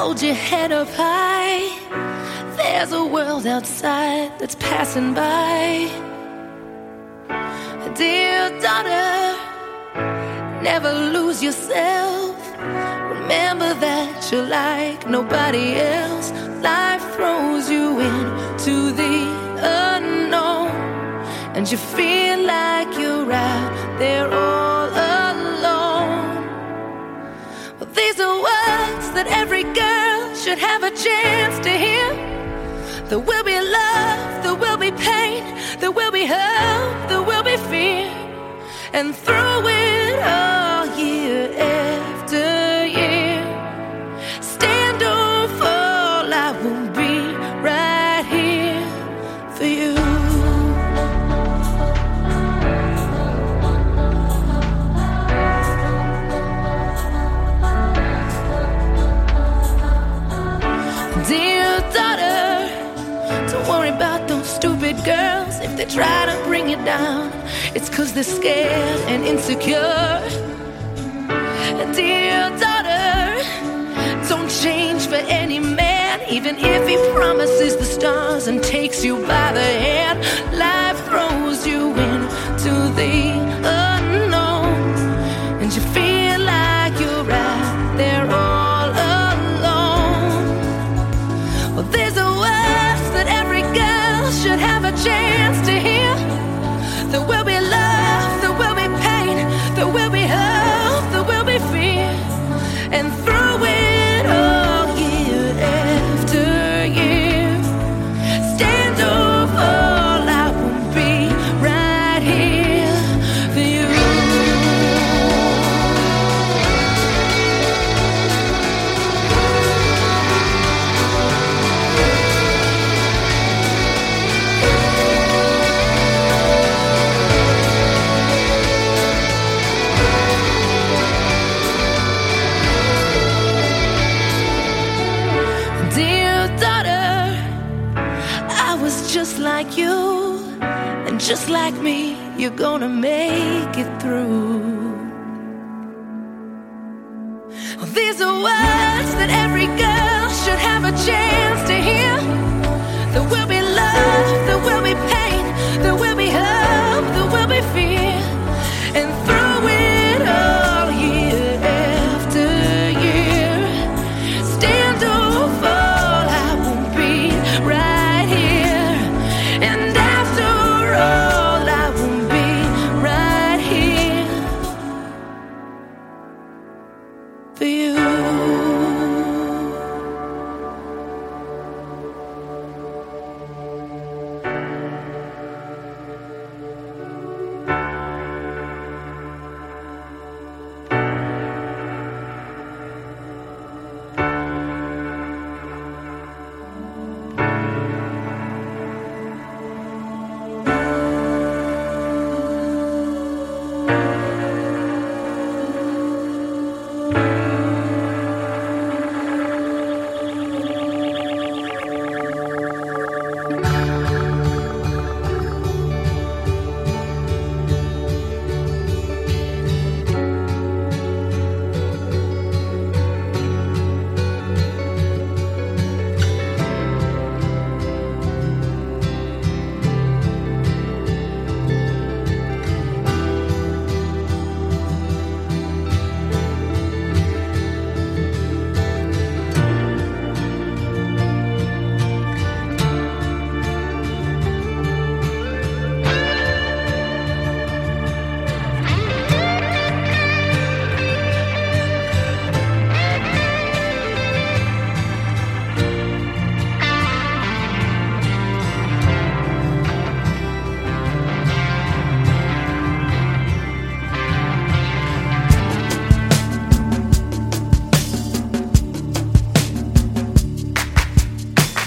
hold your head up high. There's a world outside that's passing by. Dear daughter, never lose yourself. Remember that you're like nobody else. Life throws you into the unknown, and you feel like you're out there all alone. Well, these are words that every girl should have a chance to hear. There will be love, there will be pain, there will be hope, there will be fear. And through it all, year after year, stand or fall, I will be right here for you. Dear daughter, don't worry about those stupid girls. If they try to bring you down, it's 'cause they're scared and insecure. Dear daughter, don't change for any man, even if he promises the stars and takes you by the hand. Life throws you into the unknown, and you feel like you're out there all alone. Well, these are words that every girl should have a chance to hear. There will be love, there will be pain, there will be hope, there will be fear. And through it all, year after year, stand or fall, I will be right here for you. Dear daughter, I was just like you, and just like me, you're gonna make it through. Well, these are words that every girl